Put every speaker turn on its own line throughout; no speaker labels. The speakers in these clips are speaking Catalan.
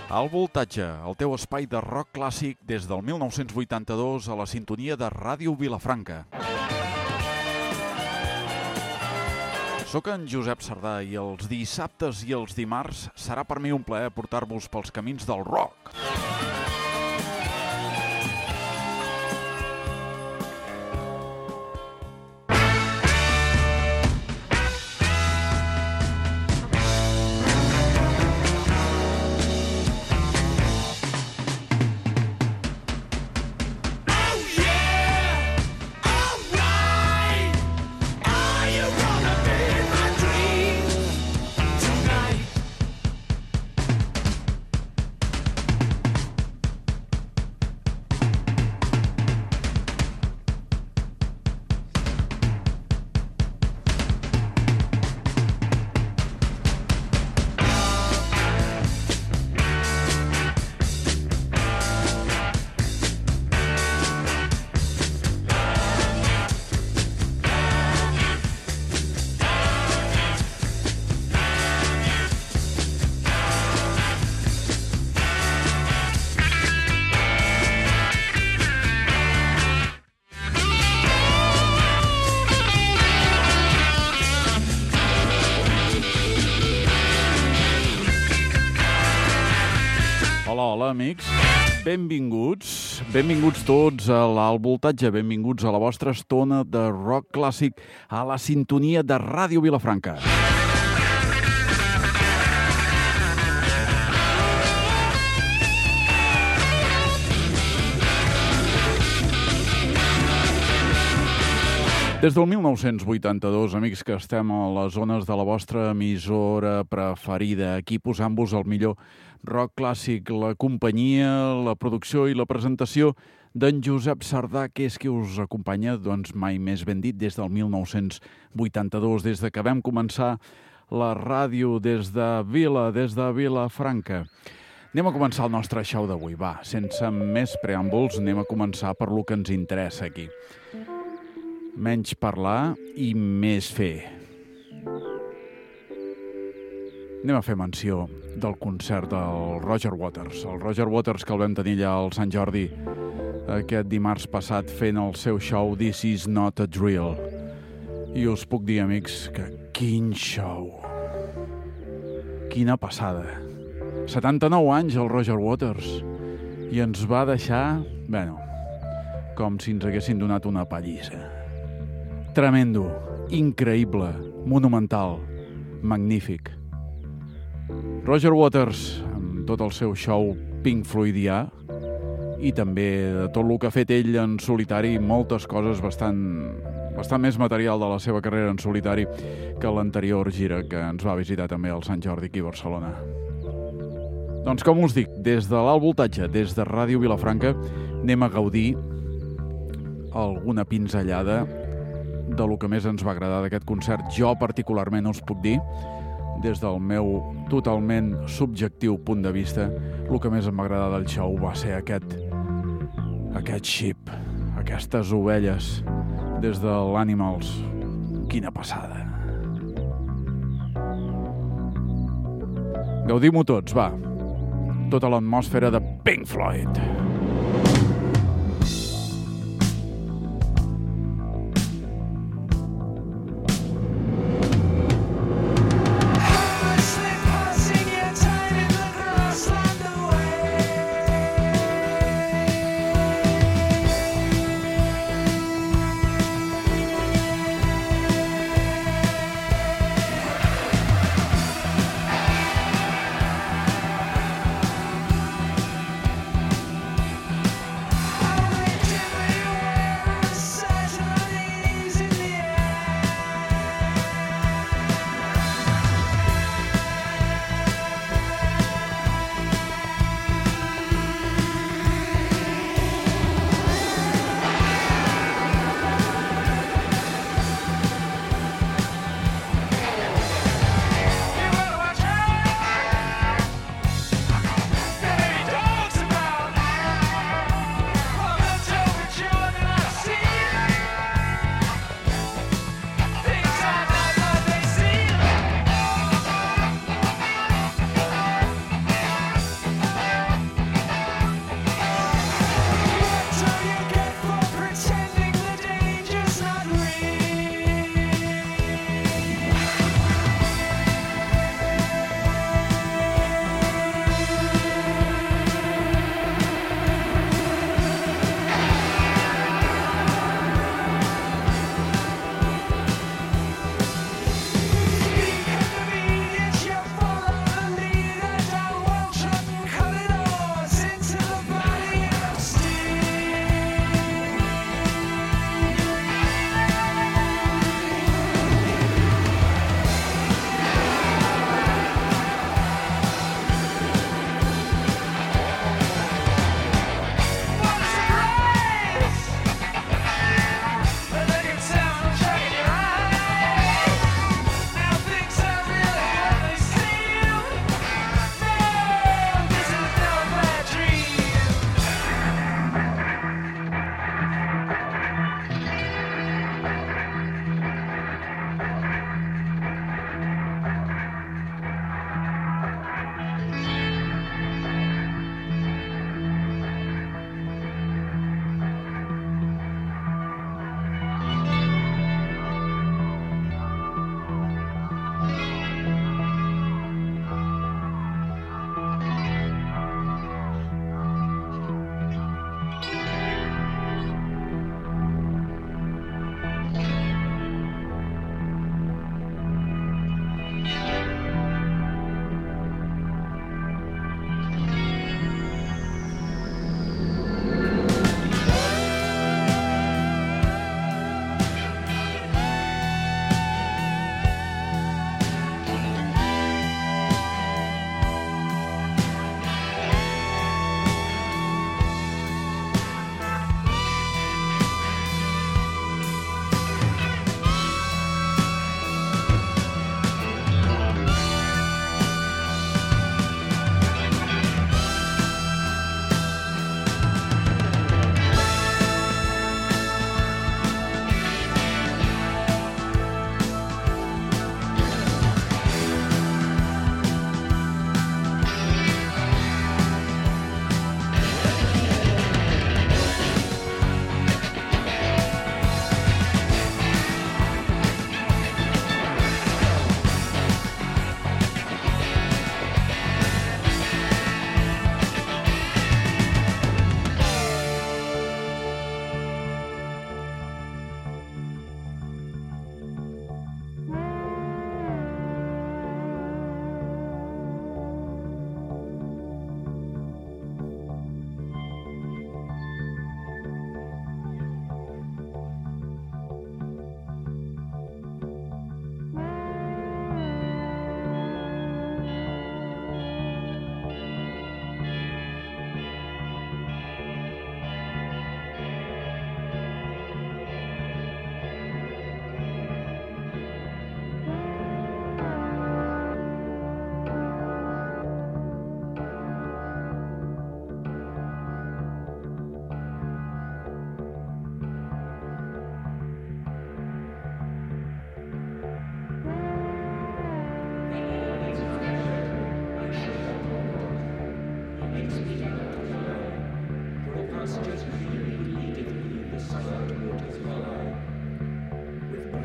Al voltatge, el teu espai de rock clàssic des del 1982 a la sintonia de Ràdio Vilafranca. Soc en Josep Sardà i els dissabtes i els dimarts serà per mi un plaer portar-vos pels camins del rock. Hola, amics. Benvinguts tots a l'Alt Voltatge, benvinguts a la vostra estona de rock clàssic a la sintonia de Ràdio Vilafranca. Des del 1982, amics, que estem a les zones de la vostra emissora preferida, aquí posant-vos el millor rock clàssic, la companyia, la producció i la presentació d'en Josep Sardà, que és qui us acompanya, doncs mai més ben dit, des del 1982, des de que vam començar la ràdio des de Vilafranca. Anem a començar el nostre show d'avui, va, sense més preàmbuls, anem a començar per lo que ens interessa aquí. Menys parlar i més fer. Anem a fer menció del concert del Roger Waters. El Roger Waters, que el vam tenir allà al Sant Jordi aquest dimarts passat fent el seu show This Is Not a Drill. I us puc dir, amics, que quin show! Quina passada! 79 anys el Roger Waters i ens va deixar, com si ens haguessin donat una pallissa. Tremendo, increïble, monumental, magnífic. Roger Waters, amb tot el seu show Pink Floydià, i també de tot el que ha fet ell en solitari, moltes coses bastant més material de la seva carrera en solitari que l'anterior gira que ens va visitar també al Sant Jordi aquí a Barcelona. Doncs com us dic, des de l'Alt Voltatge, des de Ràdio Vilafranca, anem a gaudir alguna pinzellada de lo que més ens va agradar d'aquest concert. Jo particularment us puc dir, des del meu totalment subjectiu punt de vista, el que més em va agradar del show va ser aquest sheep, aquestes ovelles des de l'Animals. Quina passada! Gaudim-ho tots, va! Tota l'atmosfera de Pink Floyd.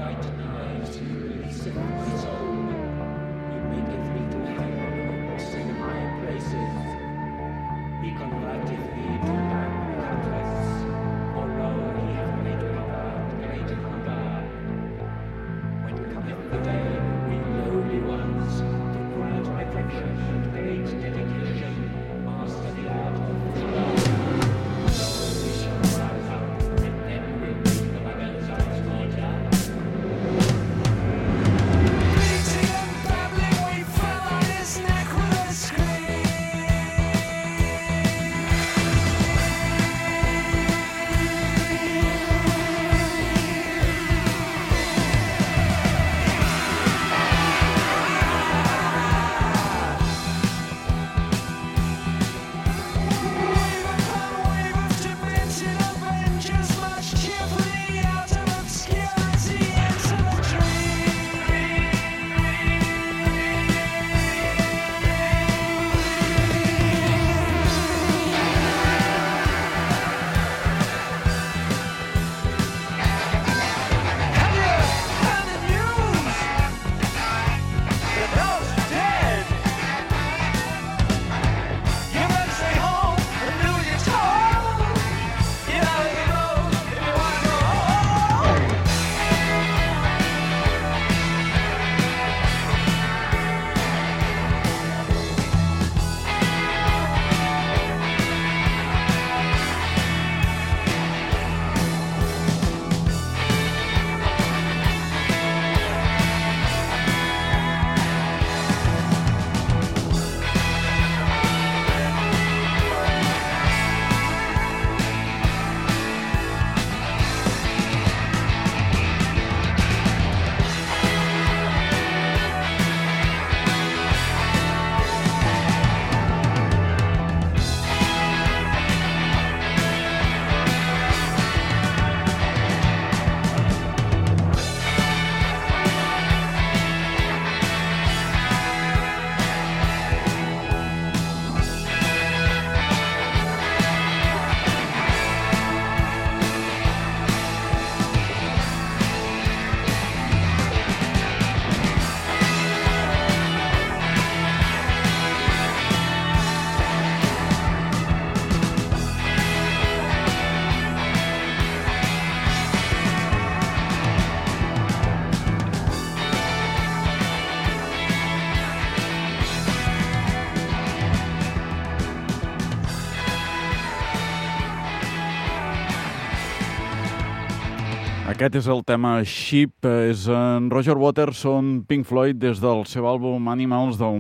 Aquest és el tema Sheep, és en Roger Waters, Pink Floyd, des del seu àlbum Animals del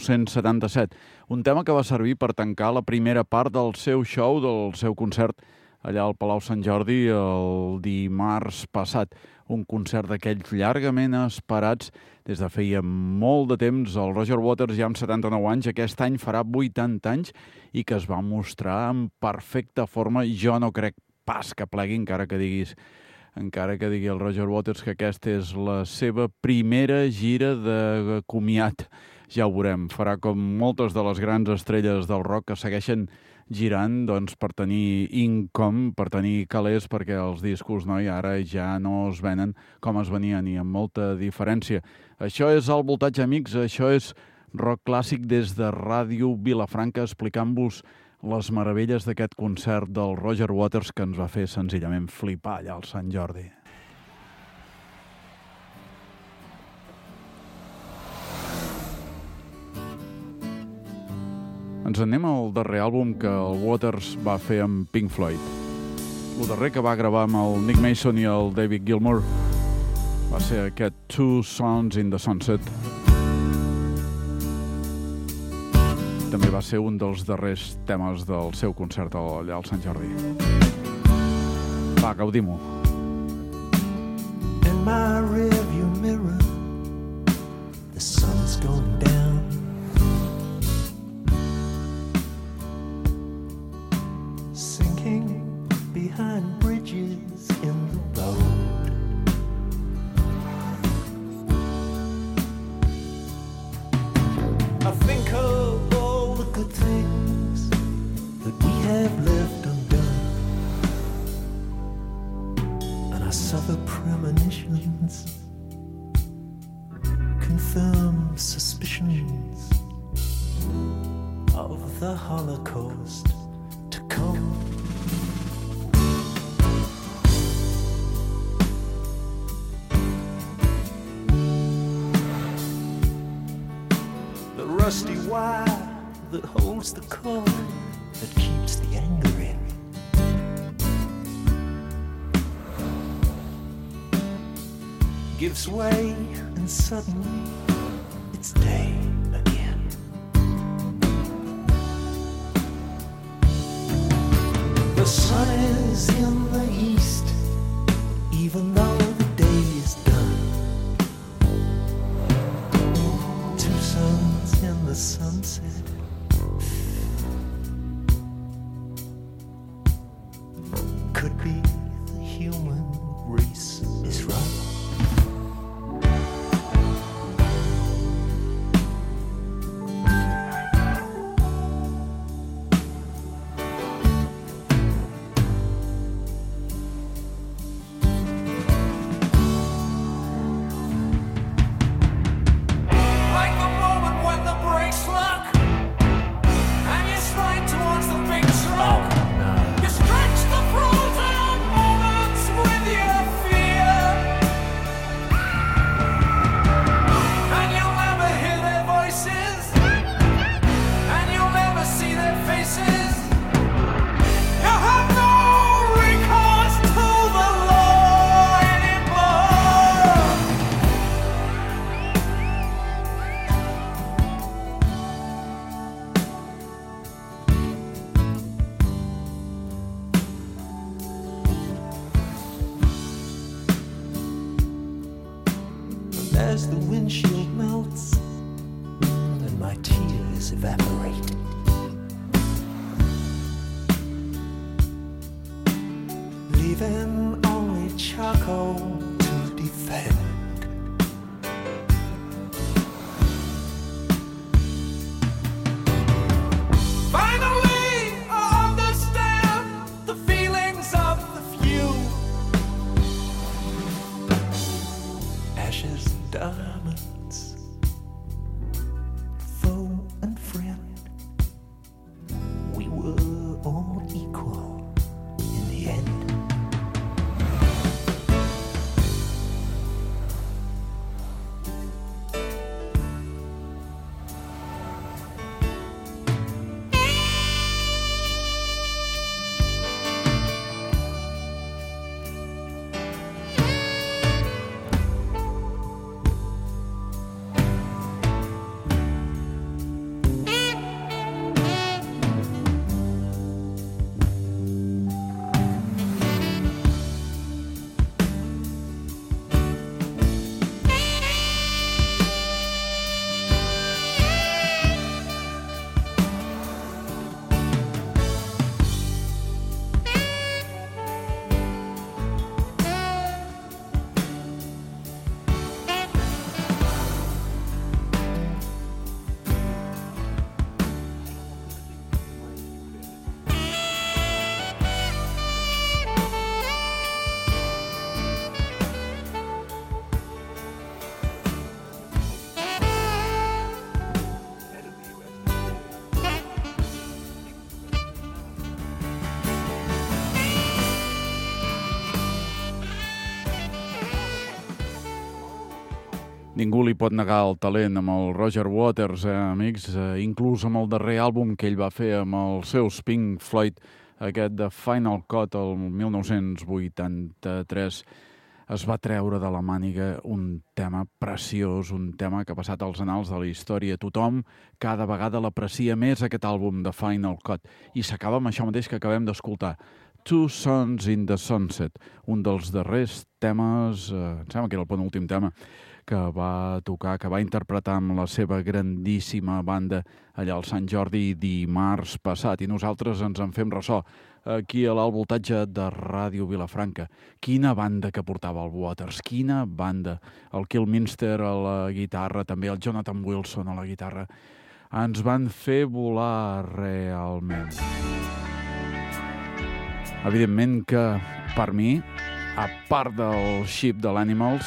1977. Un tema que va servir per tancar la primera part del seu show, del seu concert allà al Palau Sant Jordi el dimarts passat. Un concert d'aquells llargament esperats des de feia molt de temps. El Roger Waters, ja amb 79 anys, aquest any farà 80 anys i que es va mostrar en perfecta forma. Jo no crec pas que plegui, encara que digui el Roger Waters que aquesta és la seva primera gira de comiat. Ja ho veurem, farà com moltes de les grans estrelles del rock que segueixen girant per tenir income, per tenir calés, perquè els discos ara ja no es venen com es venien i amb molta diferència. Això és Al Voltatge, amics, això és rock clàssic des de Ràdio Vilafranca, explicant-vos les meravelles d'aquest concert del Roger Waters que ens va fer senzillament flipar allà al Sant Jordi. Ens anem al darrer àlbum que el Waters va fer amb Pink Floyd. El darrer que va gravar amb el Nick Mason i el David Gilmour va ser aquest Two Songs in the Sunset. També va ser un dels darrers temes del seu concert allà al Sant Jordi. Va, gaudim-ho.
In my rearview mirror, the sun's going down. Sinking behind bridges in the road. I think of good things that we have left undone. premonitions confirm suspicions of the Holocaust to come. The rusty wire that holds the cord that keeps the anger in. Gives way and suddenly it's day again. The sun is in the east, even though the day is done. Two suns in the sunset. Could be the human race is run. As the windshield melts and my tears evaporate, leaving only charcoal to defend. Finally, I understand the feelings of the few. Ashes, diamonds, foe and friend, we were all equal in the end.
Ningú li pot negar el talent amb el Roger Waters, amics, inclús amb el darrer àlbum que ell va fer amb els seus Pink Floyd, aquest de Final Cut, el 1983, es va treure de la màniga un tema preciós, un tema que ha passat als annals de la història. Tothom cada vegada l'aprecia més, aquest àlbum de Final Cut. I s'acaba amb això mateix que acabem d'escoltar. Two Suns in the Sunset, un dels darrers temes, em sembla que era el penúltim tema, que va tocar, que va interpretar amb la seva grandíssima banda allà al Sant Jordi dimarts passat. I nosaltres ens en fem ressò aquí a l'alt voltatge de Ràdio Vilafranca. Quina banda que portava el Waters, quina banda. El Kilminster a la guitarra, també el Jonathan Wilson a la guitarra. Ens van fer volar realment. Evidentment que, per mi, a part del Ship de l'Animals,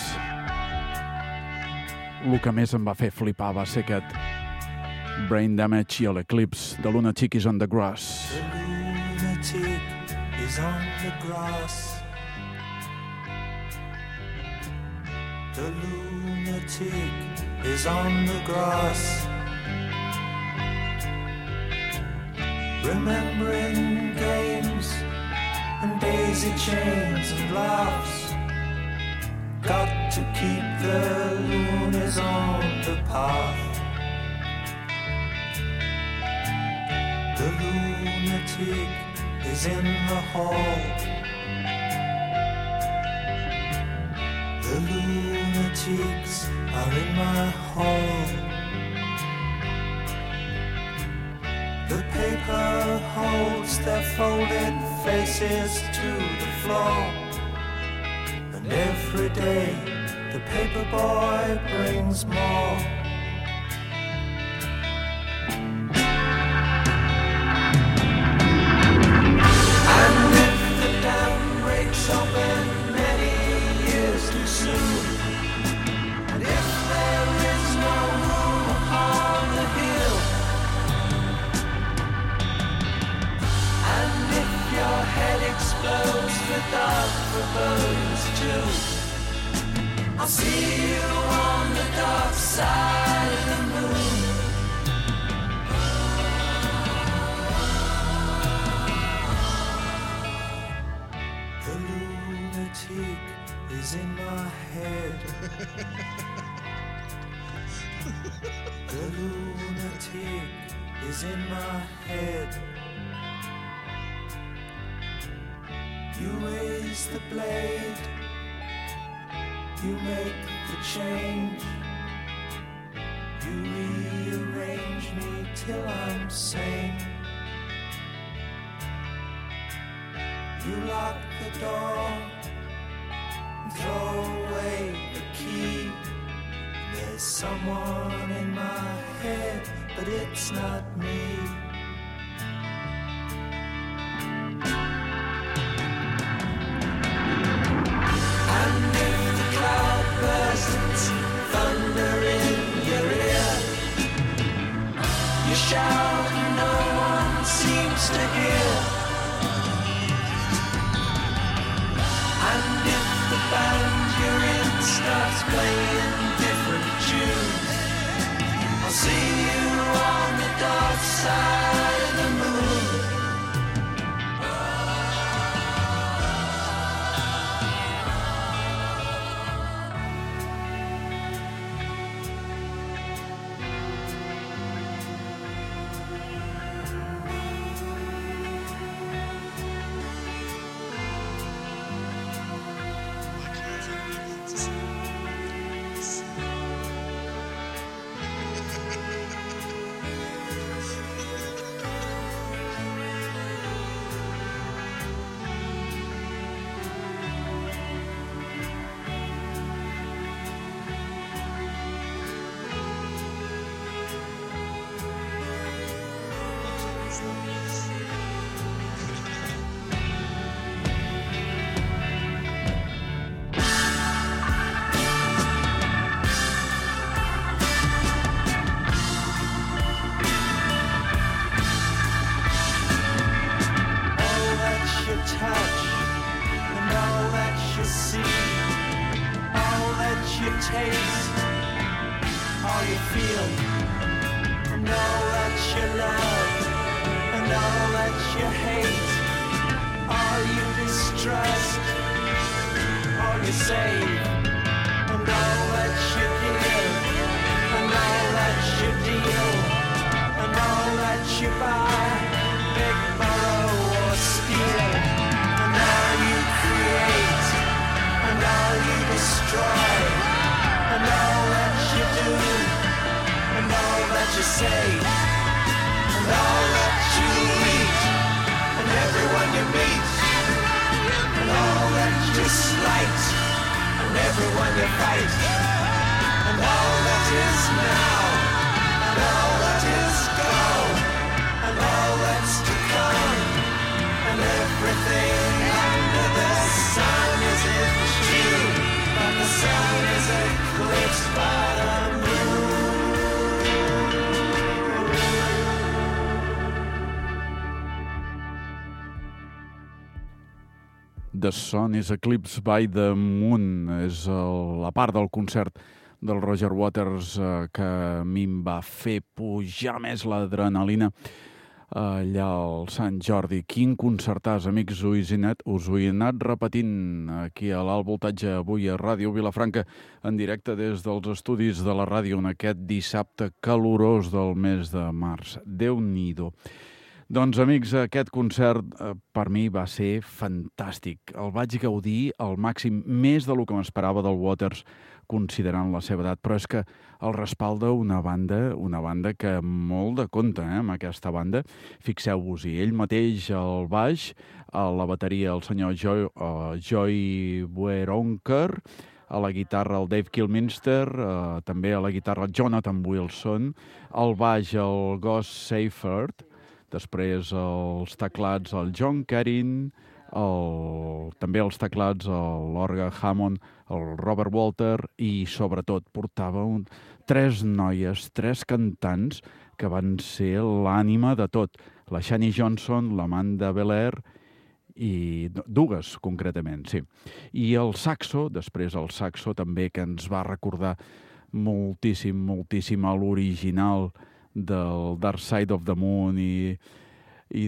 el que més em va fer flipar va ser aquest Brain Damage i l'Eclipse de Lunatic is on the Grass.
The lunatic is on the grass. The lunatic is on the grass. Remembering games and daisy chains and laughs. Got to keep the loonies on the path. The lunatic is in the hall. The lunatics are in my hall. The paper holds their folded faces to the floor. And every day the paper boy brings more. And if the dam breaks open many years too soon, and if there is no room upon the hill, and if your head explodes with dark forebodings too, I'll see you on the dark side of the moon. The lunatic is in my head. The lunatic is in my head. You raise the blade, you make the change, you rearrange me till I'm sane. You lock the door and throw away the key. There's someone in my head, but it's not me. Thunder in your ear, you shout and no one seems to hear. And if the band you're in starts playing different tunes, I'll see you on the dark side of the moon. Everything under the sun is in
The Sun is Eclipsed by the Moon. És la part del concert del Roger Waters que a mi em va fer pujar més l'adrenalina allà al Sant Jordi. Quin concertàs, amics, us ho he anat repetint aquí a l'Alt Voltatge, avui a Ràdio Vilafranca, en directe des dels estudis de la ràdio en aquest dissabte calorós del mes de març. Déu-n'hi-do. Doncs, amics, aquest concert per mi va ser fantàstic. El vaig gaudir al màxim, més del que m'esperava del Waters, considerant la seva edat, però és que el respalda una banda que molt de compte, amb aquesta banda. Fixeu-vos-hi, ell mateix al baix, a la bateria el senyor Joy Bueronker, a la guitarra el Dave Kilminster, també a la guitarra Jonathan Wilson, al baix el Gus Seifert, després els teclats el John Carin, també els teclats l'Orga Hammond, el Robert Walter i sobretot portava tres noies, tres cantants que van ser l'ànima de tot. La Shani Johnson, l'Amanda Belair i dues concretament, sí. I el saxo, després el saxo també que ens va recordar moltíssim a l'original del Dark Side of the Moon i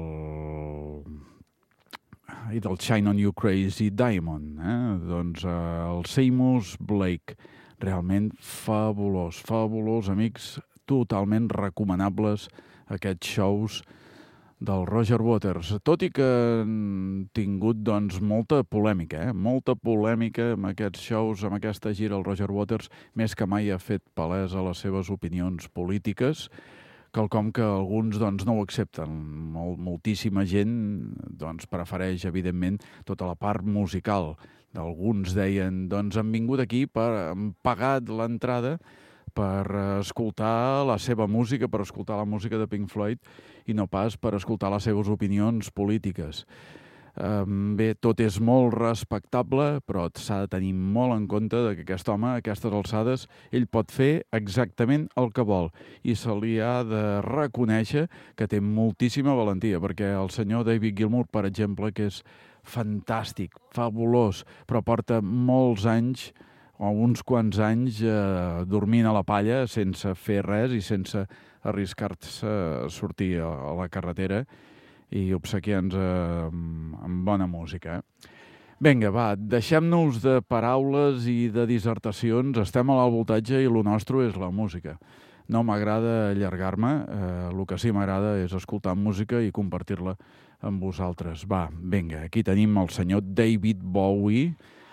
del Shine on You Crazy Diamond. Doncs el Seamus Blake, realment fabulós, amics, totalment recomanables aquests shows del Roger Waters, tot i que han tingut doncs, molta polèmica amb aquests shows, amb aquesta gira. El Roger Waters més que mai ha fet palesa les seves opinions polítiques, quelcom que alguns doncs, no ho accepten. Moltíssima gent doncs, prefereix, evidentment, tota la part musical. Alguns deien, doncs han vingut aquí, han pagat l'entrada per escoltar la seva música, per escoltar la música de Pink Floyd i no pas per escoltar les seves opinions polítiques. Bé, tot és molt respectable, però s'ha de tenir molt en compte que aquest home, a aquestes alçades, ell pot fer exactament el que vol i se li ha de reconèixer que té moltíssima valentia, perquè el senyor David Gilmour, per exemple, que és fantàstic, fabulós, però porta molts anys o uns quants anys dormint a la palla sense fer res i sense arriscar-se a sortir a la carretera i obsequiar-nos amb bona música. Vinga, va, deixem-nos de paraules i de dissertacions. Estem a l'alt voltatge i el nostre és la música. No m'agrada allargar-me, el que sí m'agrada és escoltar música i compartir-la amb vosaltres. Va, vinga, aquí tenim el senyor David Bowie,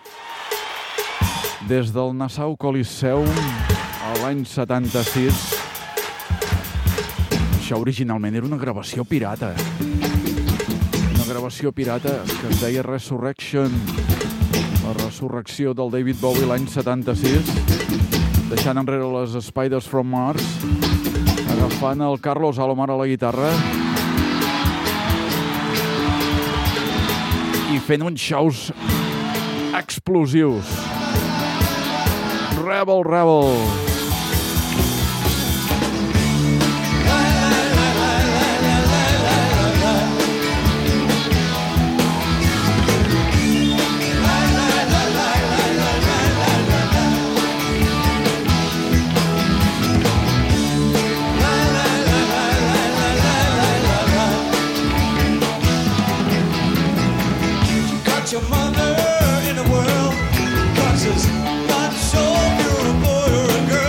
des del Nassau Coliseum a l'any 76. Això originalment era una gravació pirata. Una gravació pirata que es deia Resurrection. La resurrecció del David Bowie l'any 76, deixant enrere les Spiders from Mars, agafant el Carlos Alomar a la guitarra i fent uns shows explosius. Rebel, rebel.
Got your mother in the world, 'cause it's not so you're a boy or a girl.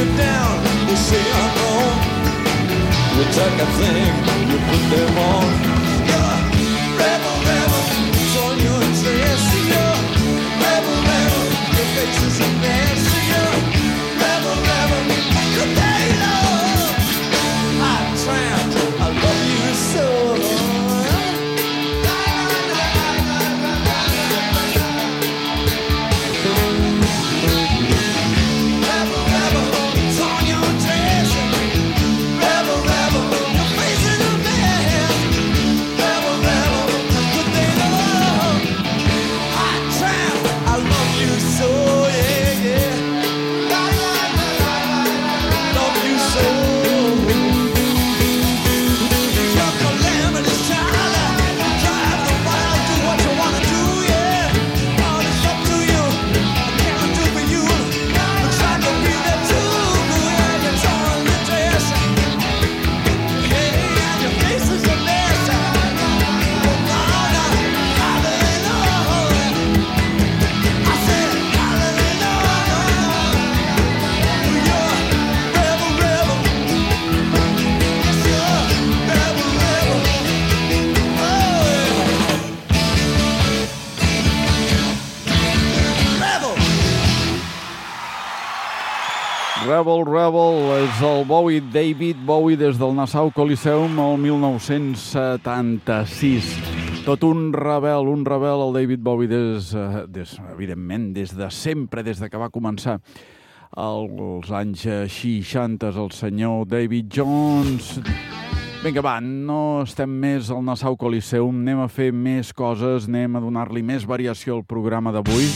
you down, they say I'm wrong. We take a thing, you put them on. You're rebel, rebel, it's on your dress. You're rebel, rebel, your face is a mess. You're rebel, rebel, good day, love. Hot tramp, I love you so.
Rebel, Rebel és el Bowie, David Bowie, des del Nassau Coliseum el 1976. Tot un rebel, el David Bowie, evidentment, des de sempre, des de que va començar als anys 60, el senyor David Jones. Vinga, va, no estem més al Nassau Coliseum, anem a fer més coses, anem a donar-li més variació al programa d'avui.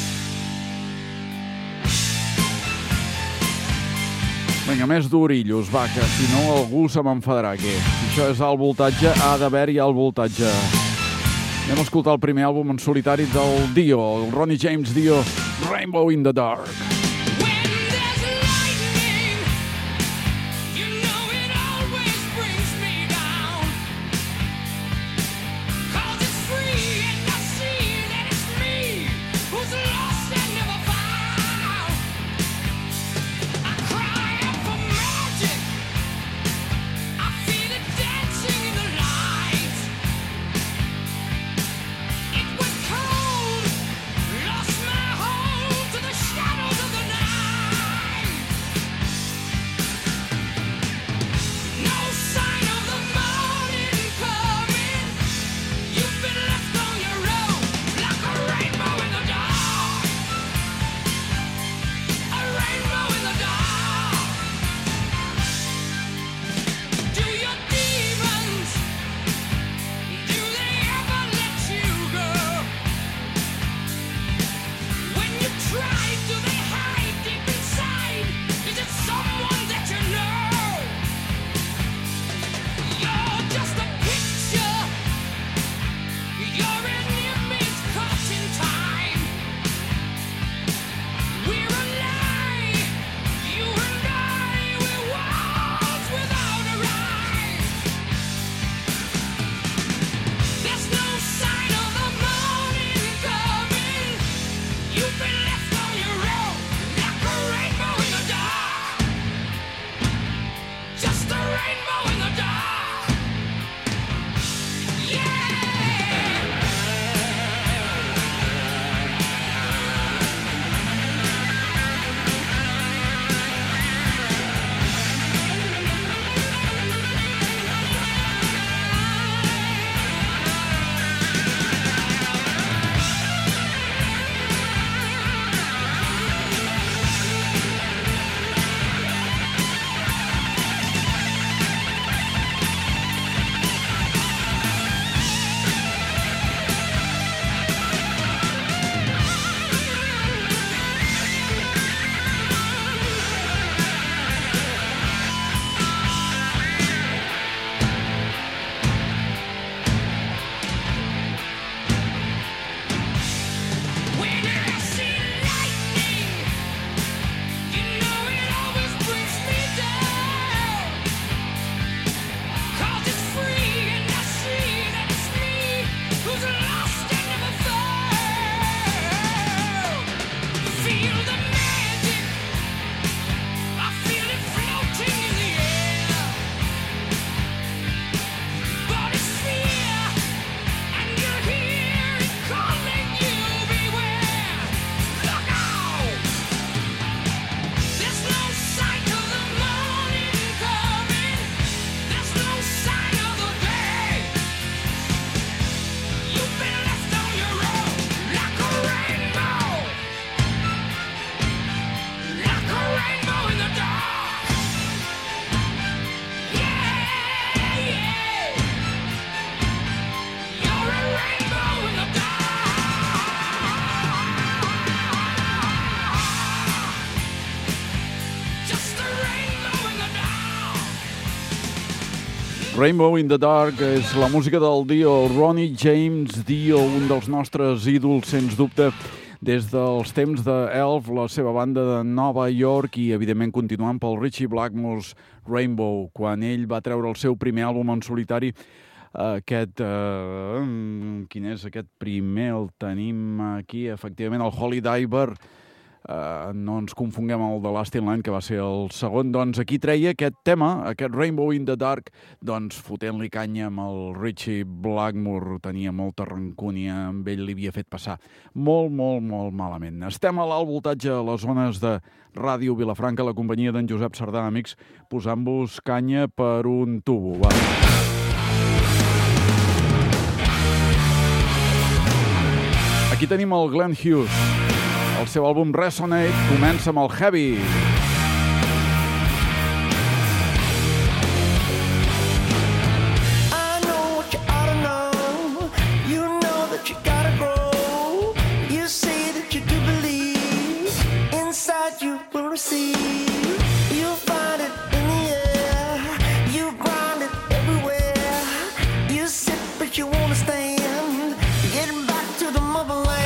Vinga, més d'orillos, va, que si no algú se m'enfadarà aquí. Si això és alt voltatge, ha d'haver-hi alt voltatge. Anem a escoltar el primer àlbum en solitari del Dio, el Ronnie James Dio, Rainbow in the Dark.
Lost my home to the shadows of the night.
Rainbow in the Dark és la música del Dio, Ronnie James Dio, un dels nostres ídols, sens dubte, des dels temps d'Elf, la seva banda de Nova York, i evidentment continuant pel Ritchie Blackmore's Rainbow, quan ell va treure el seu primer àlbum en solitari. Quin és aquest primer? El tenim aquí, efectivament, el Holy Diver. No ens confonguem amb el de Last in Line, que va ser el segon. Doncs aquí treia aquest tema, aquest Rainbow in the Dark, doncs fotent-li canya amb el Ritchie Blackmore. Tenia molta rancúnia, amb ell li havia fet passar molt, molt, molt malament. Estem a l'alt voltatge a les zones de Ràdio Vilafranca, la companyia d'en Josep Sardà, amics, posant-vos canya per un tubo. Va. Aquí tenim el Glenn Hughes. El seu àlbum Resonate comença amb el Heavy.
I know what you ought to know. You know that you gotta grow. You say that you do believe. Inside you will receive. You'll find it in the air. You grind it everywhere. You sit but you wanna stand. Getting back to the motherland.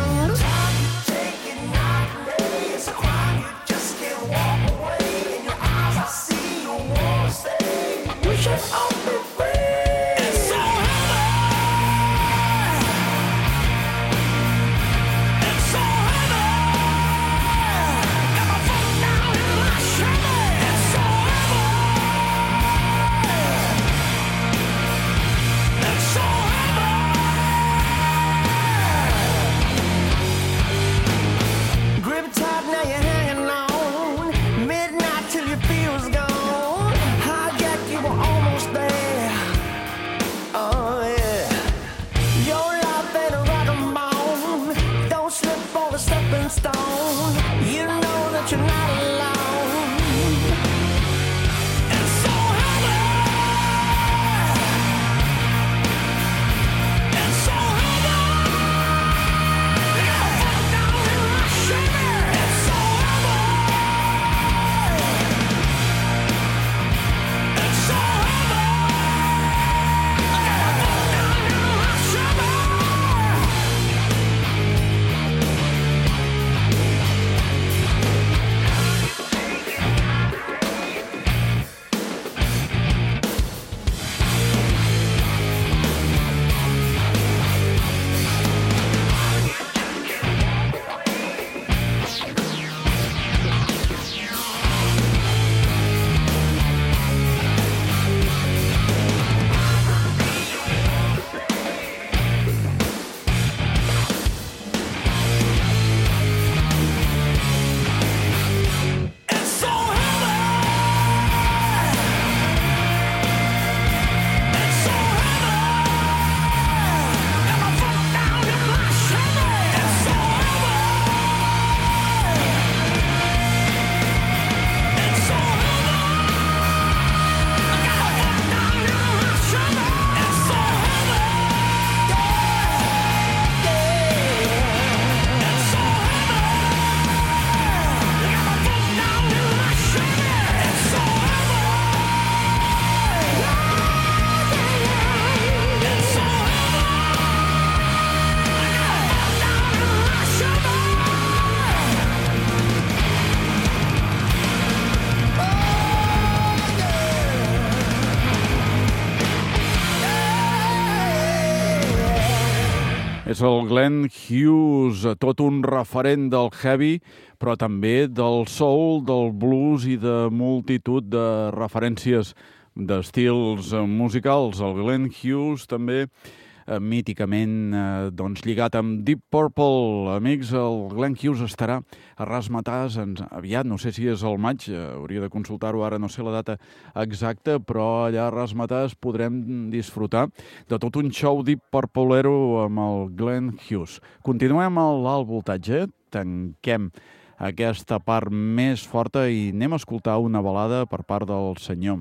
És el Glenn Hughes, tot un referent del heavy, però també del soul, del blues i de multitud de referències d'estils musicals. El Glenn Hughes també míticament lligat amb Deep Purple. Amics, el Glenn Hughes estarà a Razzmatazz aviat, no sé si és al maig, hauria de consultar-ho ara, no sé la data exacta, però allà a Razzmatazz podrem disfrutar de tot un show Deep Purpleero amb el Glenn Hughes. Continuem a l'alt voltatge, tanquem aquesta part més forta i anem a escoltar una balada per part del senyor.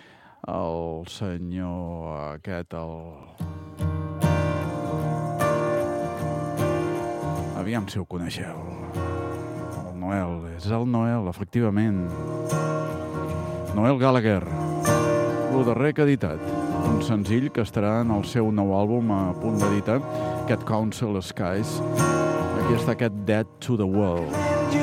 El senyor aquest, aviam si ho coneixeu. El Noel, és el Noel, efectivament. Noel Gallagher, el darrer que ha editat. un senzill que estarà en el seu nou àlbum a punt d'editar, aquest Council Skies. Aquí està aquest Dead to the World.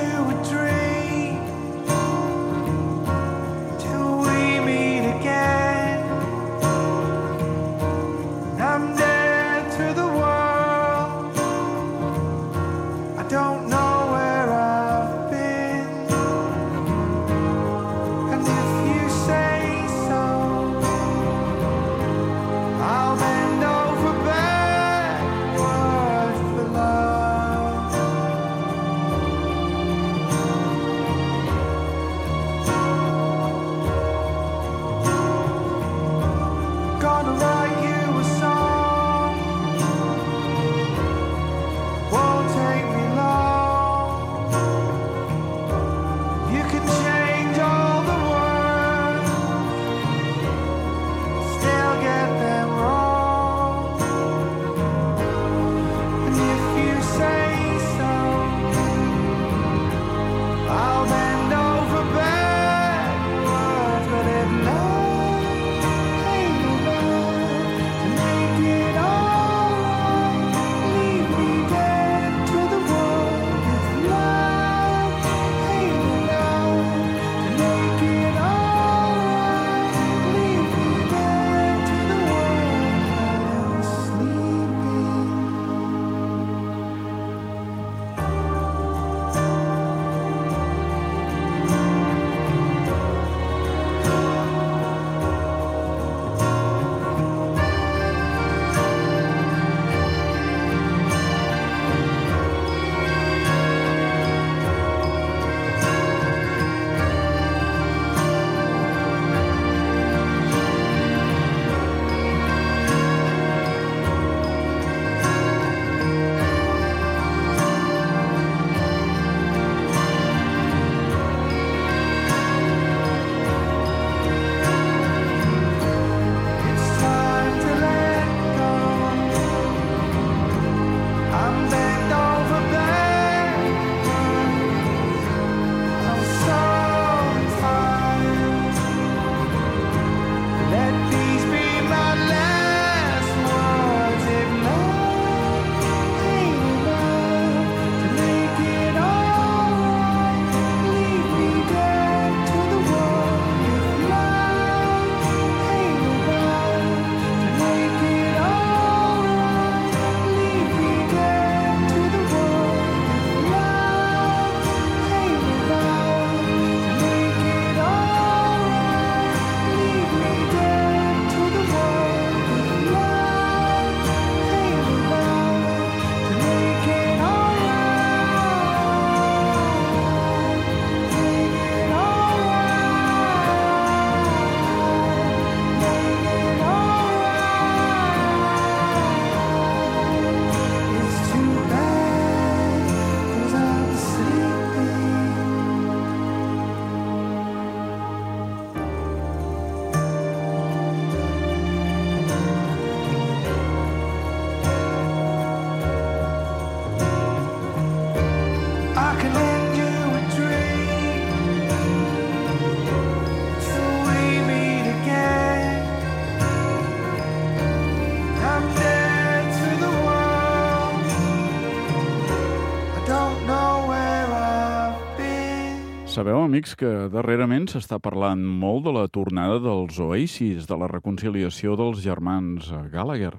Sabeu, amics, que darrerament s'està parlant molt de la tornada dels Oasis, de la reconciliació dels germans Gallagher.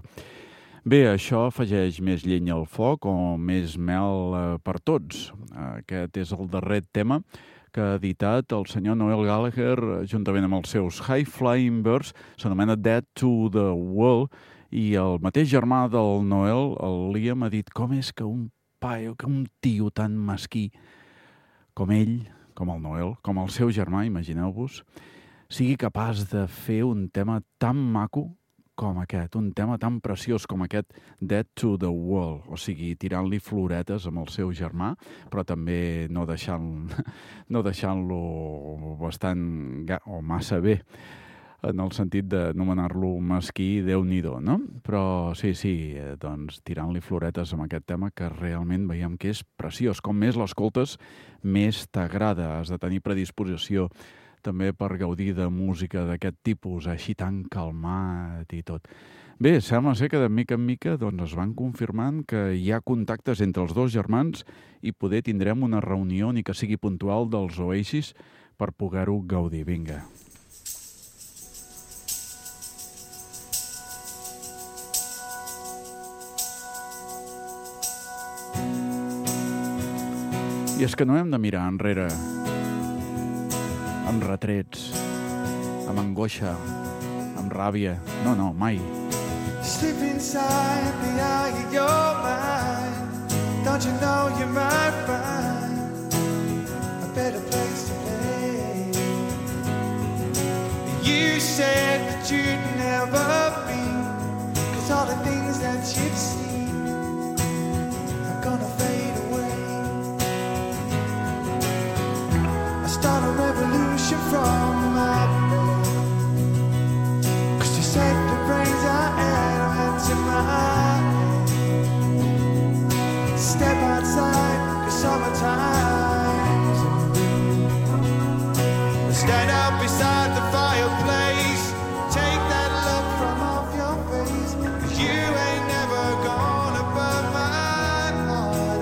Bé, això afegeix més llenya al foc o més mel per tots. Aquest és el darrer tema que ha editat el senyor Noel Gallagher juntament amb els seus High Flying Birds, s'anomena Dead to the World, i el mateix germà del Noel, el Liam, ha dit com és que un paio, que un tio tan mesquí com ell, com el Noel, com el seu germà, imagineu-vos, sigui capaç de fer un tema tan maco com aquest, un tema tan preciós com aquest Dead to the World, o sigui, tirant-li floretes amb el seu germà, però també no deixant-lo bastant o massa bé, en el sentit d'anomenar-lo mesquí, Déu-n'hi-do, no? Però sí, doncs tirant-li floretes amb aquest tema que realment veiem que és preciós. Com més l'escoltes, més t'agrada. Has de tenir predisposició també per gaudir de música d'aquest tipus, així tan calmat i tot. Bé, sembla ser que de mica en mica doncs, es van confirmant que hi ha contactes entre els dos germans i poder tindrem una reunió, ni que sigui puntual, dels Oasis per poder-ho gaudir. Vinga. I és que no hem de mirar enrere amb retrets, amb angoixa, amb ràbia. No, no, mai.
Slip inside the eye of your mind. Don't you know you might find a better place to play? You said that you'd never be, 'cause all the things that you've seen are gonna fade away. Start a revolution from my bed, 'cause you said the brains I had went to my head. Step outside, 'cause summertime's in blue. Stand up beside the fireplace, take that look from off your face, 'cause you ain't never gonna burn my heart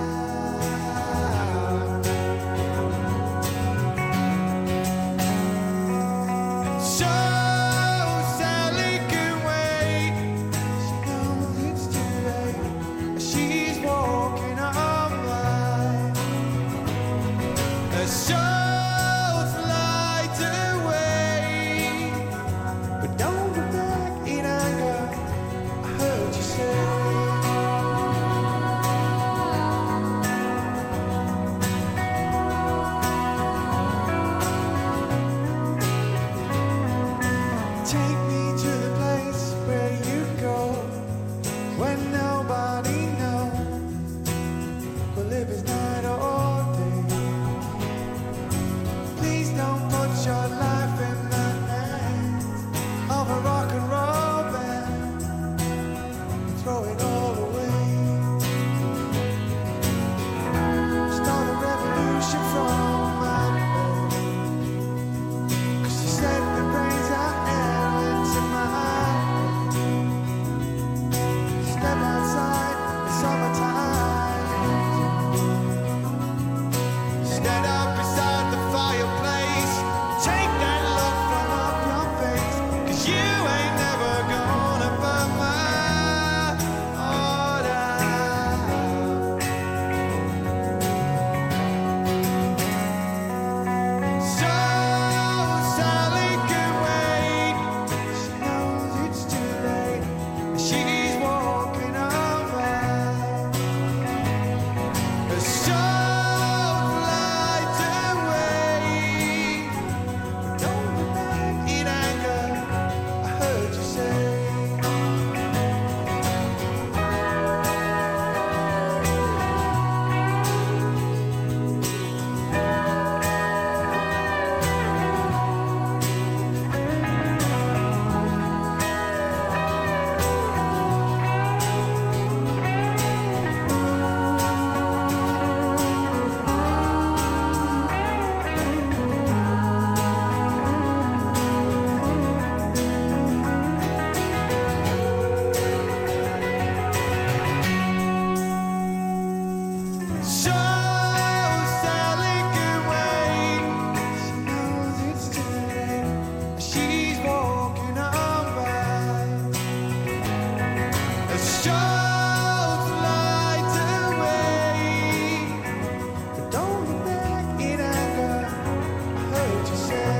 out. So Sally can wait. She knows it's too late. She's walking on by. Her soul's light away. But don't go back in anger, I heard you say. Take me to the place where you go when nobody knows. We'll live as night or day. Please don't put your life in the hands of a rock and roll band. Throw it all away. Start a revolution from my bed, 'cause you said the brains I had went to my head. Step outside, it's summertime. Stand up beside the fireplace, take that look from off your face, 'cause you ain't never gonna burn my heart out. So Sally can wait. She knows it's too late. She's walking on by. Her soul's light away. But don't go back in anger, I heard you say. So Sally can wait. She knows it's too late. She's walking on by. Her soul's light away. But don't look back in anger, I heard you say.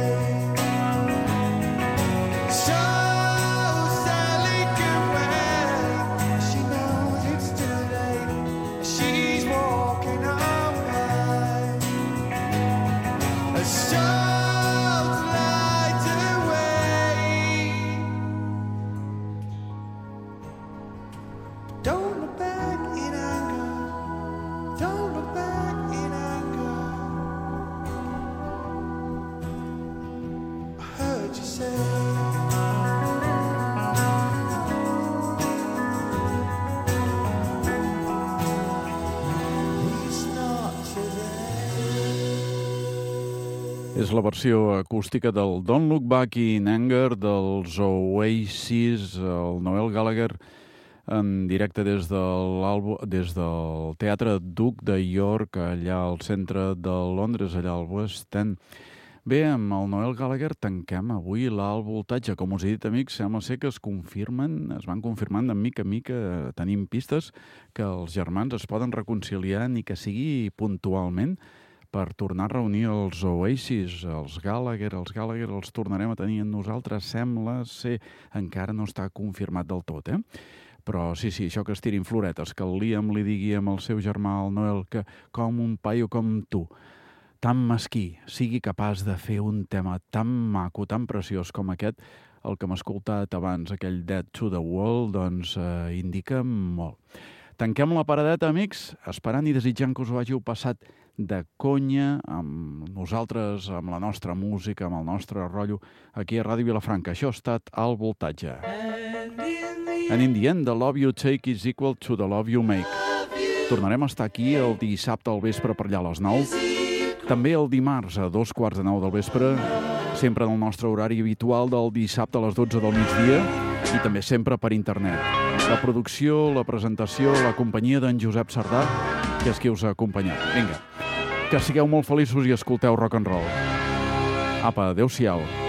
So Sally can wait. She knows it's too late. She's walking on by. Her soul's light away. Don't look back in anger. Don't look back in anger.
És la versió acústica del Don't Look Back in Anger dels Oasis, el Noel Gallagher, en directe des del Teatre Duc de York, allà al centre de Londres, allà al West End. Bé, amb el Noel Gallagher tanquem avui l'alt voltatge. Com us he dit, amics, sembla ser que es van confirmant de mica en mica, tenim pistes que els germans es poden reconciliar, ni que sigui puntualment, per tornar a reunir els Oasis, els Gallagher els tornarem a tenir amb nosaltres, sembla ser, encara no està confirmat del tot, Però sí, això que es tirin floretes, que el Liam li digui amb el seu germà, el Noel, que com un paio com tu, tan mesquí, sigui capaç de fer un tema tan maco, tan preciós com aquest, el que hem escoltat abans, aquell Dead to the Wall, doncs indica molt. Tanquem la paradeta, amics, esperant i desitjant que us ho hàgiu passat de conya amb nosaltres, amb la nostra música, amb el nostre rotllo, aquí a Ràdio Vilafranca. Això ha estat Alt Voltatge. And in the end, the love you take is equal to the love you make. Tornarem a estar aquí el dissabte al vespre per allà a les 9. També el dimarts a 2:15 del vespre, sempre en el nostre horari habitual del dissabte a les 12 del migdia i també sempre per internet. La producció, la presentació, la companyia d'en Josep Sardà, que és qui us ha acompanyat. Vinga, que sigueu molt feliços i escolteu rock and roll. Apa, adeu-siau.